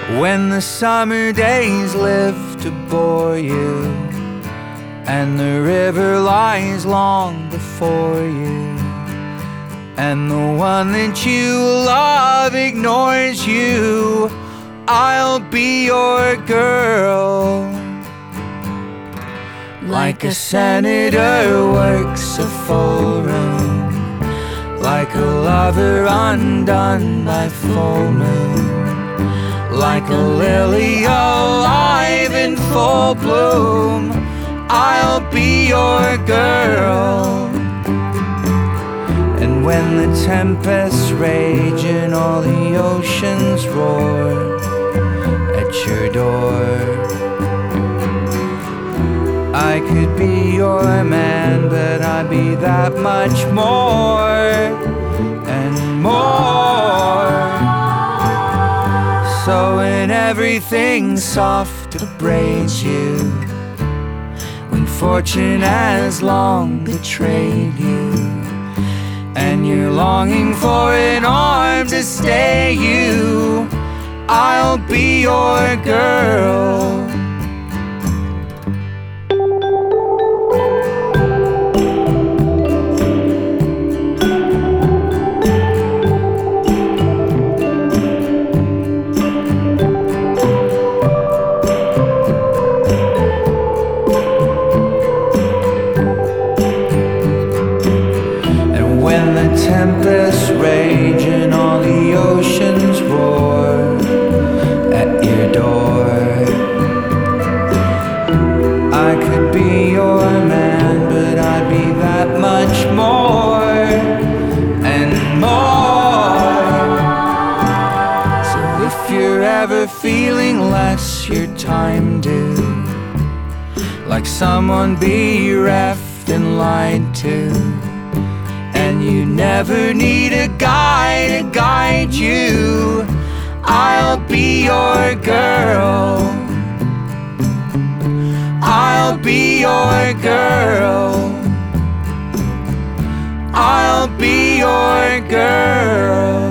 When the summer days live to bore you, and the river lies long before you, and the one that you love ignores you, I'll be your girl. Like a senator works a full room, like a lover undone by full moon, like a lily alive in full bloom, I'll be your girl. And when the tempests rage and all the oceans roar at your door, I could be your man, but I'd be that much more and more. So when everything soft upbraids you, when fortune has long betrayed you, and you're longing for an arm to stay you, I'll be your girl. When the tempests rage and all the oceans roar at your door, I could be your man, but I'd be that much more and more. So if you're ever feeling less your time due, like someone bereft and lied to, and you never need a guy to guide you, I'll be your girl. I'll be your girl. I'll be your girl.